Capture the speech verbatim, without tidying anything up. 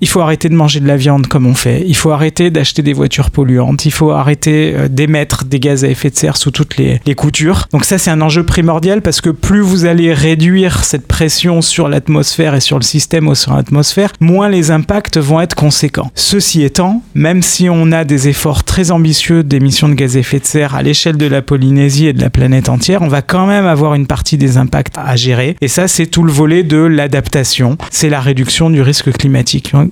il faut arrêter de manger de la viande comme on fait, il faut arrêter d'acheter des voitures polluantes, il faut arrêter euh, d'émettre des gaz à effet de serre sous toutes les, les coutures. Donc ça, c'est un enjeu primordial parce que plus vous allez réduire cette pression sur l'atmosphère et sur le système au sein de l'atmosphère, moins les impacts vont être conséquents. Ceci étant, même si on a des efforts très ambitieux d'émissions de gaz à effet de serre à l'échelle de la Polynésie et de la planète entière, on va quand même avoir une partie des impacts à gérer. Et ça, c'est tout le volet de l'adaptation, c'est la réduction du risque climatique.